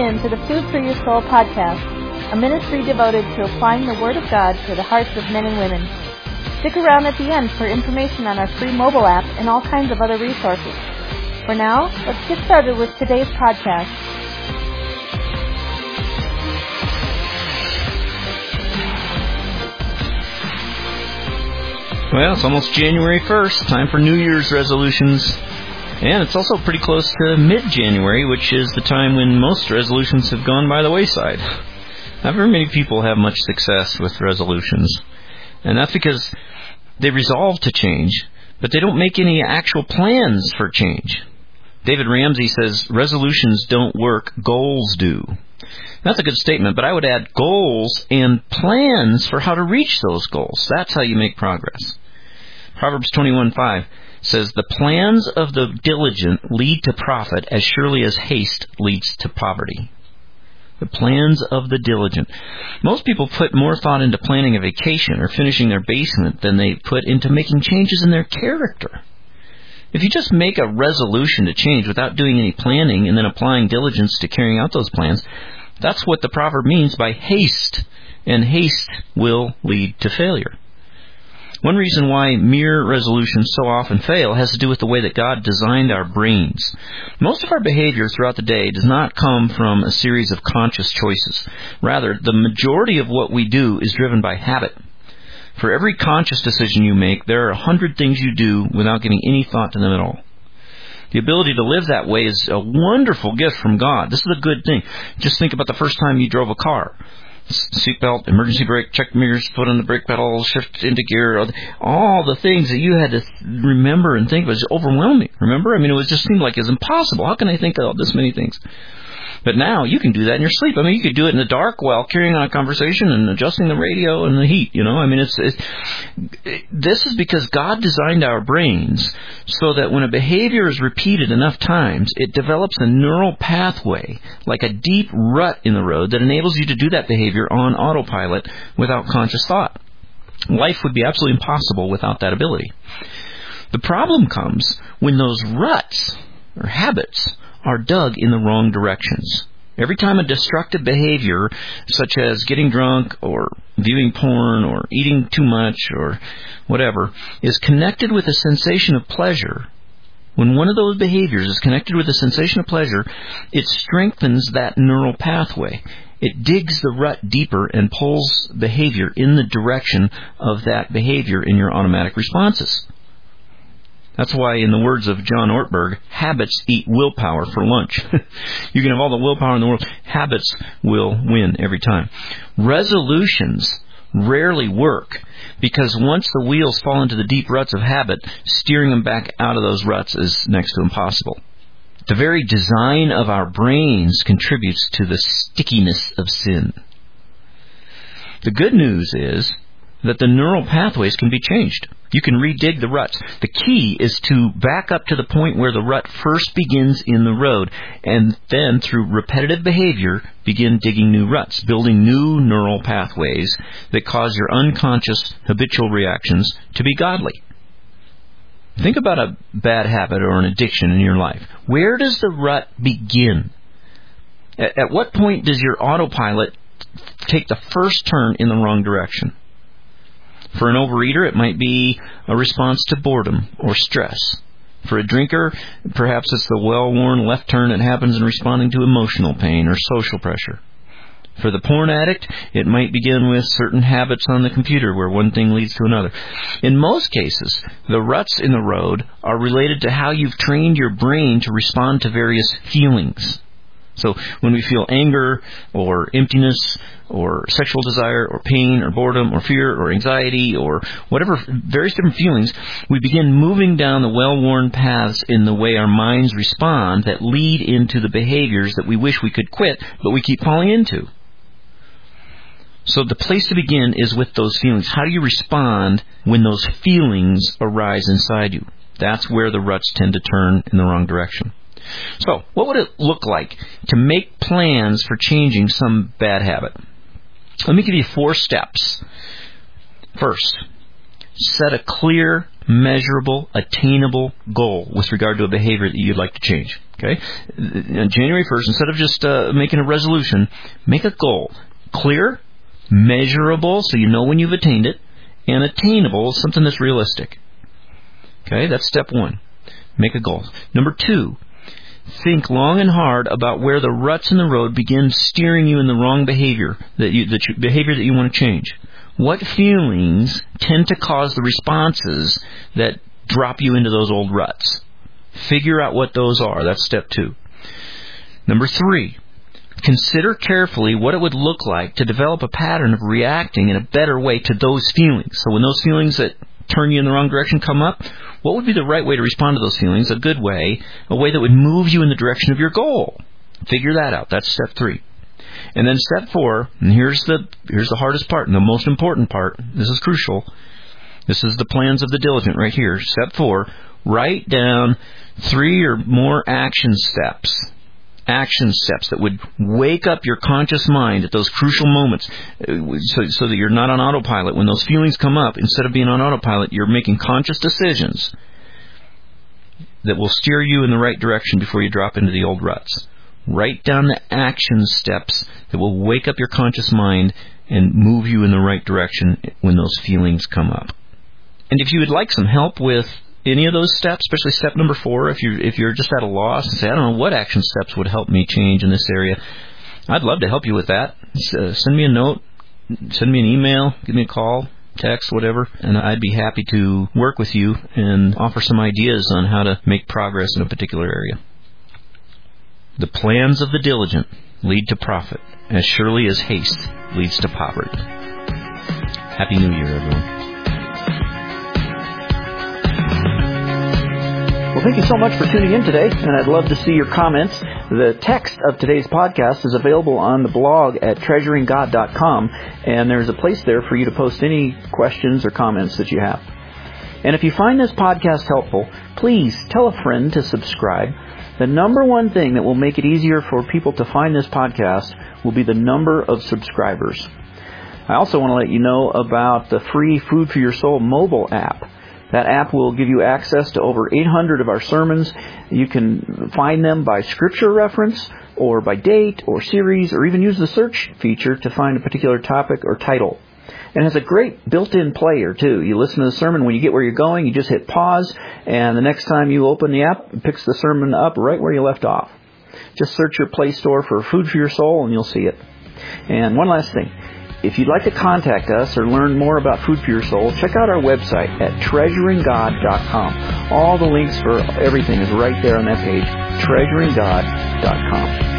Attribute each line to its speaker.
Speaker 1: in to the Food for Your Soul podcast, a ministry devoted to applying the Word of God to the hearts of men and women. Stick around at the end for information on our free mobile app and all kinds of other resources. For now, let's get started with today's podcast.
Speaker 2: Well, it's almost January 1st, time for New Year's resolutions. And it's also pretty close to mid-January, which is the time when most resolutions have gone by the wayside. Not very many people have much success with resolutions. And that's because they resolve to change, but they don't make any actual plans for change. David Ramsey says, resolutions don't work, goals do. That's a good statement, but I would add goals and plans for how to reach those goals. That's how you make progress. Proverbs 21:5 says, the plans of the diligent lead to profit as surely as haste leads to poverty. The plans of the diligent. Most people put more thought into planning a vacation or finishing their basement than they put into making changes in their character. If you just make a resolution to change without doing any planning and then applying diligence to carrying out those plans, that's what the proverb means by haste, and haste will lead to failure. One reason why mere resolutions so often fail has to do with the way that God designed our brains. Most of our behavior throughout the day does not come from a series of conscious choices. Rather, the majority of what we do is driven by habit. For every conscious decision you make, there are 100 things you do without giving any thought to them at all. The ability to live that way is a wonderful gift from God. This is a good thing. Just think about the first time you drove a car. Seatbelt, emergency brake, check mirrors, foot on the brake pedal, shift into gear. All the things that you had to remember and think was overwhelming. Remember? I mean, it just seemed like it's impossible. How can I think of this many things? But now you can do that in your sleep. I mean, you could do it in the dark while carrying on a conversation and adjusting the radio and the heat, you know. I mean, this is because God designed our brains so that when a behavior is repeated enough times, it develops a neural pathway, like a deep rut in the road, that enables you to do that behavior on autopilot without conscious thought. Life would be absolutely impossible without that ability. The problem comes when those ruts, or habits, are dug in the wrong directions. Every time a destructive behavior, such as getting drunk or viewing porn or eating too much or whatever, is connected with a sensation of pleasure, when one of those behaviors is connected with a sensation of pleasure, it strengthens that neural pathway. It digs the rut deeper and pulls behavior in the direction of that behavior in your automatic responses. That's why, in the words of John Ortberg, habits eat willpower for lunch. You can have all the willpower in the world. Habits will win every time. Resolutions rarely work because once the wheels fall into the deep ruts of habit, steering them back out of those ruts is next to impossible. The very design of our brains contributes to the stickiness of sin. The good news is that the neural pathways can be changed. You can redig the ruts. The key is to back up to the point where the rut first begins in the road, and then through repetitive behavior, begin digging new ruts, building new neural pathways that cause your unconscious habitual reactions to be godly. Think about a bad habit or an addiction in your life. Where does the rut begin? At what point does your autopilot take the first turn in the wrong direction? For an overeater, it might be a response to boredom or stress. For a drinker, perhaps it's the well-worn left turn that happens in responding to emotional pain or social pressure. For the porn addict, it might begin with certain habits on the computer where one thing leads to another. In most cases, the ruts in the road are related to how you've trained your brain to respond to various feelings. So when we feel anger or emptiness or sexual desire or pain or boredom or fear or anxiety or whatever, various different feelings, we begin moving down the well-worn paths in the way our minds respond that lead into the behaviors that we wish we could quit, but we keep falling into. So the place to begin is with those feelings. How do you respond when those feelings arise inside you? That's where the ruts tend to turn in the wrong direction. So, what would it look like to make plans for changing some bad habit? Let me give you 4 steps. First, set a clear measurable, attainable goal with regard to a behavior that you'd like to change. Okay? January 1st, instead of just making a resolution, make a goal. Clear, measurable, so you know when you've attained it, and attainable, something that's realistic. Okay? That's step 1. Make a goal. Number 2, think long and hard about where the ruts in the road begin steering you in the wrong behavior, behavior that you want to change. What feelings tend to cause the responses that drop you into those old ruts? Figure out what those are. That's step 2. Number 3, consider carefully what it would look like to develop a pattern of reacting in a better way to those feelings. So when those feelings that turn you in the wrong direction come up, what would be the right way to respond to those feelings? A good way, a way that would move you in the direction of your goal. Figure that out. That's step 3. And then step 4, and here's the hardest part and the most important part. This is crucial. This is the plans of the diligent right here. Step 4, write down 3 or more action steps that would wake up your conscious mind at those crucial moments so that you're not on autopilot. When those feelings come up, instead of being on autopilot, you're making conscious decisions that will steer you in the right direction before you drop into the old ruts. Write down the action steps that will wake up your conscious mind and move you in the right direction when those feelings come up. And if you would like some help with any of those steps, especially step number 4, if you're just at a loss and say, I don't know what action steps would help me change in this area, I'd love to help you with that. Send me a note, send me an email, give me a call, text, whatever, and I'd be happy to work with you and offer some ideas on how to make progress in a particular area. The plans of the diligent lead to profit, as surely as haste leads to poverty. Happy New Year, everyone.
Speaker 3: Well, thank you so much for tuning in today, and I'd love to see your comments. The text of today's podcast is available on the blog at treasuringgod.com, and there's a place there for you to post any questions or comments that you have. And if you find this podcast helpful, please tell a friend to subscribe. The number one thing that will make it easier for people to find this podcast will be the number of subscribers. I also want to let you know about the free Food for Your Soul mobile app. That app will give you access to over 800 of our sermons. You can find them by scripture reference or by date or series, or even use the search feature to find a particular topic or title. And it has a great built-in player, too. You listen to the sermon, when you get where you're going, you just hit pause, and the next time you open the app, it picks the sermon up right where you left off. Just search your Play Store for Food for Your Soul, and you'll see it. And one last thing. If you'd like to contact us or learn more about Food for Your Soul, check out our website at treasuringgod.com. All the links for everything is right there on that page, treasuringgod.com.